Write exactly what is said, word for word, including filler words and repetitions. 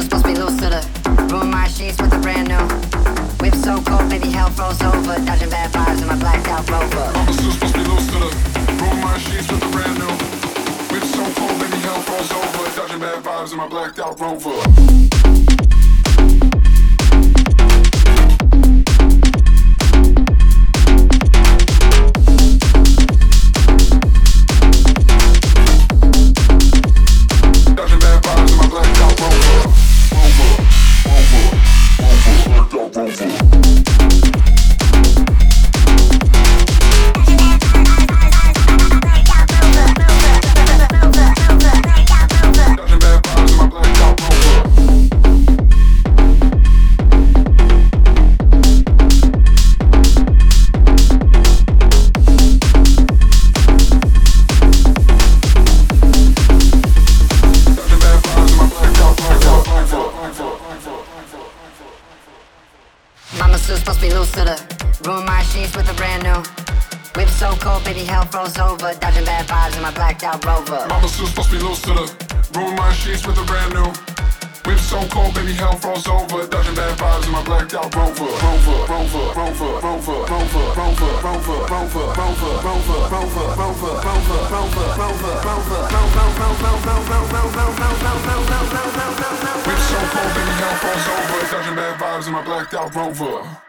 supposed to be loose to the ruin my sheets with a brand new whip so cold, baby, hell froze over. Dodging bad vibes in my blacked out Rover. Mama still supposed to be loose to the ruin my sheets with a brand new whip so cold, baby, hell froze over. Dodging bad vibes in my blacked out Rover. Mama still supposed to be loose to the ruin my sheets with a brand new whip so cold, baby, hell froze over. Dodging bad vibes in my blacked out Rover. Mama still supposed to be loose to the ruin my sheets with a brand new whip so cold, baby, hell froze over. Dodging bad vibes in my blacked out Rover. Rover, Rover, Rover, Rover, Rover, Rover, Rover, Rover, Rover, Rover, Rover, Rover, Rover, Rover, Rover, Rover, Rover. Whip so cold, baby, hell froze over. Dodging bad vibes in my blacked out Rover.